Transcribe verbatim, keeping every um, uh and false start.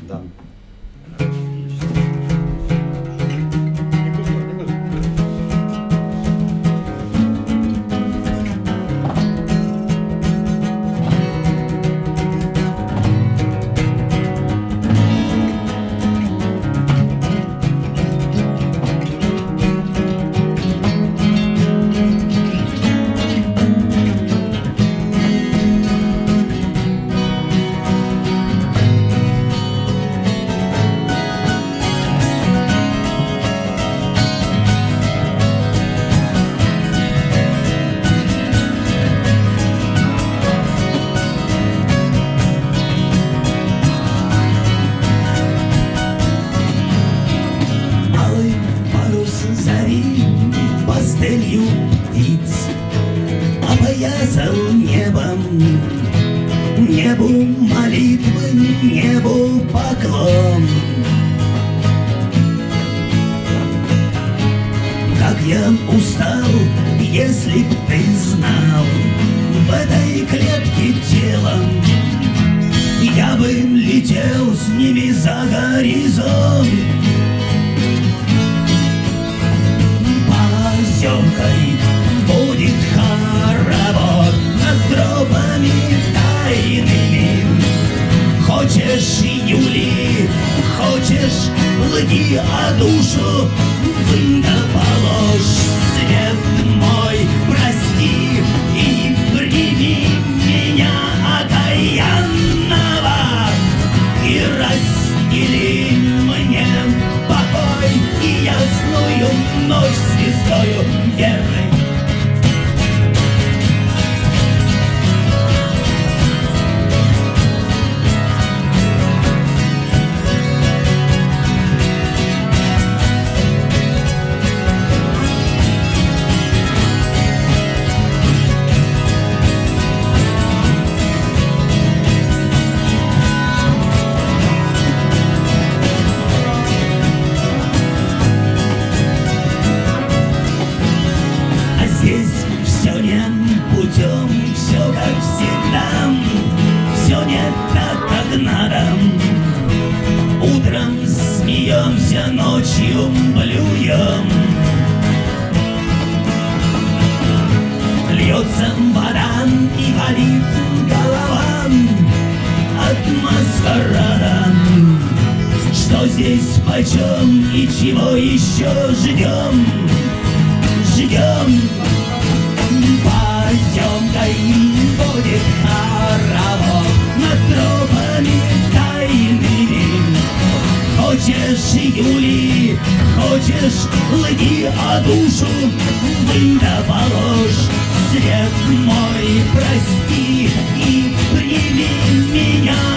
Да. Пастелью птиц опоясал небом, небу молитвы, небу поклон. Как я устал, если б ты знал, в этой клетке телом я бы летел с ними за горизонт. Поземкой будет хоровод над тропами тайными. Хочешь, Юли, хочешь, лги, а душу в да положь. Свет мой, прости и прими меня окаянного и раздели мне покой и ясную ночь звездою верной. Путем все как всегда, все не так, как надо. Утром смеемся, ночью блюем. Льется вода и болит голова от маскарада. Что здесь, почем и чего еще ждем? Ждем. Поземкой будет хоровод над тропами тайными. Хочешь, Юли, хочешь, лги, а душу в да положь. Свет мой, прости и прими меня